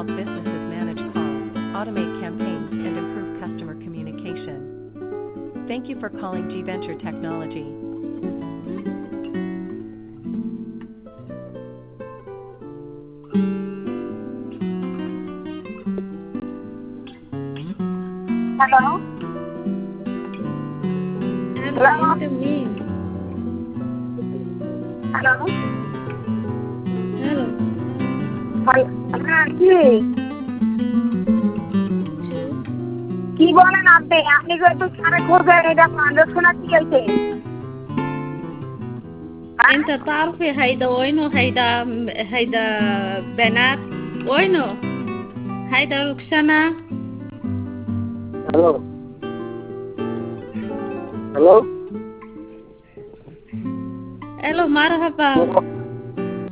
help businesses manage calls, automate campaigns, and improve customer communication. Thank you for calling G Venture Technology. Hello? Hello, into me. Hello? Hello. কি বলেন আপনি আপনি একটু সারা খোঁজেন এটা আলোচনা কি হয়েছে انت تعرفي هيدا وينه هيدا بنات وينه هيدا روكسانا Hello. Hello. الو مرحبا